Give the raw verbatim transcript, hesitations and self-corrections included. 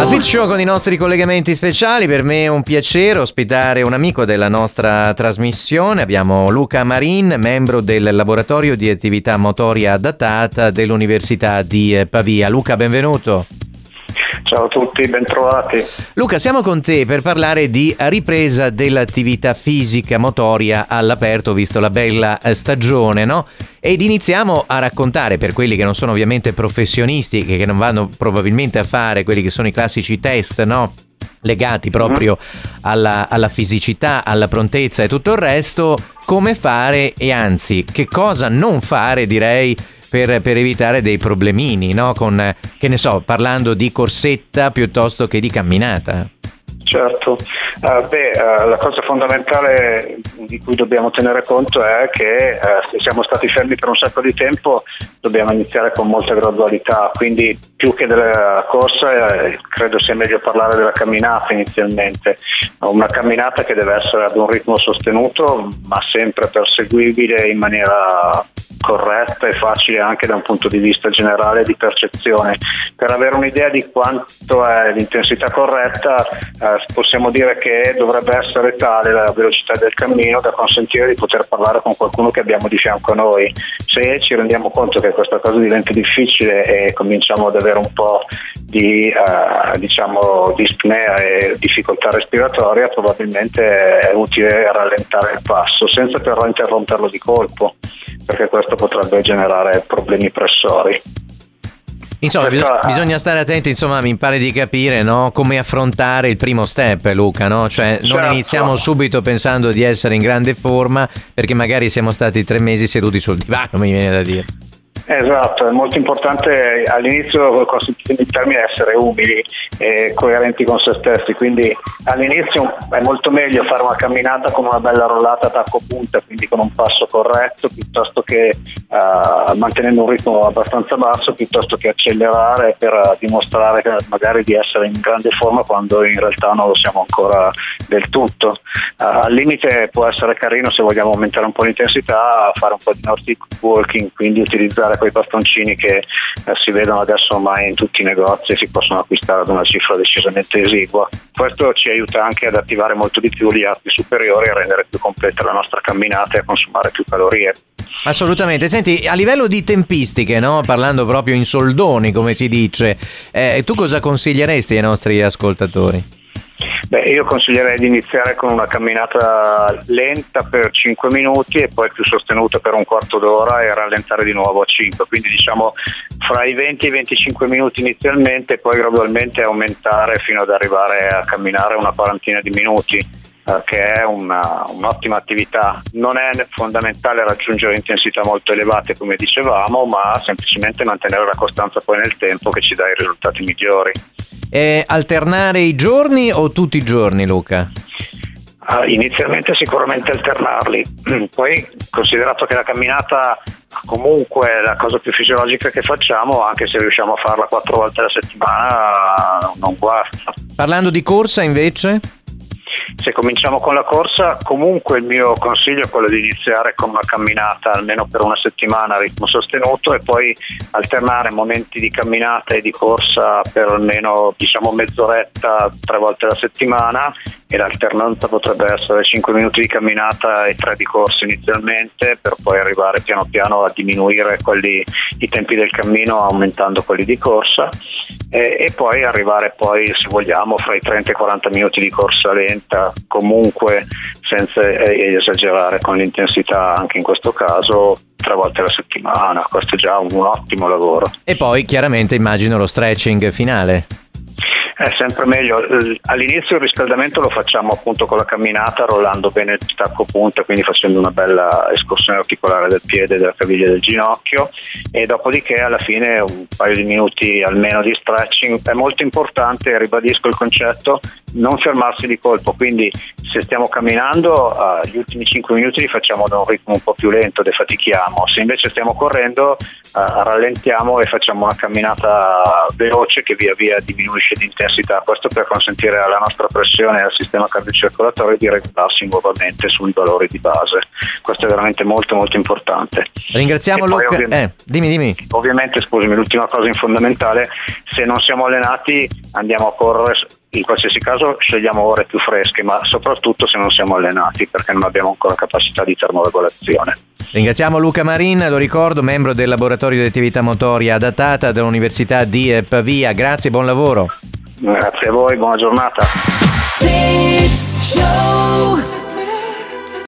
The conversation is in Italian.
Al Fit Show con i nostri collegamenti speciali, per me è un piacere ospitare un amico della nostra trasmissione. Abbiamo Luca Marin, membro del laboratorio di attività motoria adattata dell'Università di Pavia. Luca, benvenuto. Ciao a tutti, bentrovati. Luca, siamo con te per parlare di ripresa dell'attività fisica motoria all'aperto, visto la bella stagione, no? Ed iniziamo a raccontare, per quelli che non sono ovviamente professionisti, che non vanno probabilmente a fare quelli che sono i classici test, no? Legati proprio mm-hmm. alla, alla fisicità, alla prontezza e tutto il resto, come fare e anzi, che cosa non fare, direi, Per, per evitare dei problemini, no? Con, che ne so, parlando di corsetta piuttosto che di camminata. Certo, uh, beh, uh, la cosa fondamentale di cui dobbiamo tenere conto è che uh, se siamo stati fermi per un sacco di tempo dobbiamo iniziare con molta gradualità, quindi più che della corsa eh, credo sia meglio parlare della camminata inizialmente, una camminata che deve essere ad un ritmo sostenuto ma sempre perseguibile in maniera corretta e facile anche da un punto di vista generale di percezione. Per avere un'idea di quanto è l'intensità corretta eh, possiamo dire che dovrebbe essere tale la velocità del cammino da consentire di poter parlare con qualcuno che abbiamo di fianco a noi. Se ci rendiamo conto che questa cosa diventa difficile e cominciamo ad avere un po' di eh, diciamo dispnea e difficoltà respiratoria, probabilmente è utile rallentare il passo senza però interromperlo di colpo, perché questo potrebbe generare problemi pressori. Insomma, bis- bisogna stare attenti, insomma, mi pare di capire, no? Come affrontare il primo step, Luca, no? Cioè, non certo. iniziamo subito pensando di essere in grande forma, perché magari siamo stati tre mesi seduti sul divano, mi viene da dire. Esatto, è molto importante all'inizio, consentitemi il termine, essere umili e coerenti con se stessi, quindi all'inizio è molto meglio fare una camminata con una bella rollata tacco punta, quindi con un passo corretto, piuttosto che uh, mantenendo un ritmo abbastanza basso, piuttosto che accelerare per uh, dimostrare che magari di essere in grande forma quando in realtà non lo siamo ancora del tutto. Uh, al limite può essere carino, se vogliamo aumentare un po' l'intensità, fare un po' di Nordic walking, quindi utilizzare quei bastoncini che eh, si vedono adesso ormai in tutti i negozi e si possono acquistare ad una cifra decisamente esigua. Questo ci aiuta anche ad attivare molto di più gli arti superiori e a rendere più completa la nostra camminata e a consumare più calorie. Assolutamente. Senti, a livello di tempistiche, no? Parlando proprio in soldoni, come si dice, eh, tu cosa consiglieresti ai nostri ascoltatori? Beh, io consiglierei di iniziare con una camminata lenta per cinque minuti e poi più sostenuta per un quarto d'ora e rallentare di nuovo a cinque, quindi diciamo fra i venti e i venticinque minuti inizialmente e poi gradualmente aumentare fino ad arrivare a camminare una quarantina di minuti, eh, che è una, un'ottima attività. Non è fondamentale raggiungere intensità molto elevate come dicevamo, ma semplicemente mantenere la costanza poi nel tempo che ci dà i risultati migliori. Eh, alternare i giorni o tutti i giorni, Luca? Uh, inizialmente sicuramente alternarli, poi considerato che la camminata comunque è la cosa più fisiologica che facciamo, anche se riusciamo a farla quattro volte alla settimana non guasta. Parlando di corsa invece? Se cominciamo con la corsa, comunque il mio consiglio è quello di iniziare con una camminata almeno per una settimana a ritmo sostenuto e poi alternare momenti di camminata e di corsa per almeno diciamo mezz'oretta tre volte alla settimana, e l'alternanza potrebbe essere cinque minuti di camminata e tre di corsa inizialmente, per poi arrivare piano piano a diminuire quelli, i tempi del cammino aumentando quelli di corsa e, e poi arrivare poi, se vogliamo, fra i trenta e i quaranta minuti di corsa lenta, comunque senza esagerare con l'intensità anche in questo caso, tre volte alla settimana. Questo è già un ottimo lavoro. E poi chiaramente immagino lo stretching finale. È sempre meglio. All'inizio il riscaldamento lo facciamo appunto con la camminata, rollando bene il tacco punta, quindi facendo una bella escursione articolare del piede, della caviglia e del ginocchio, e dopodiché alla fine un paio di minuti almeno di stretching. È molto importante, ribadisco il concetto, non fermarsi di colpo, quindi se stiamo camminando uh, gli ultimi cinque minuti li facciamo ad un ritmo un po' più lento, defatichiamo. Se invece stiamo correndo rallentiamo e facciamo una camminata veloce che via via diminuisce di intensità, questo per consentire alla nostra pressione e al sistema cardiocircolatorio di regolarsi nuovamente sui valori di base. Questo è veramente molto molto importante. Ringraziamo Luca. Ovvi- eh, dimmi dimmi. Ovviamente, scusami, l'ultima cosa fondamentale: se non siamo allenati andiamo a correre, in qualsiasi caso scegliamo ore più fresche, ma soprattutto se non siamo allenati, perché non abbiamo ancora capacità di termoregolazione. Ringraziamo Luca Marin, lo ricordo, membro del laboratorio di attività motoria adattata dell'Università di Pavia. Grazie, buon lavoro. Grazie a voi, buona giornata.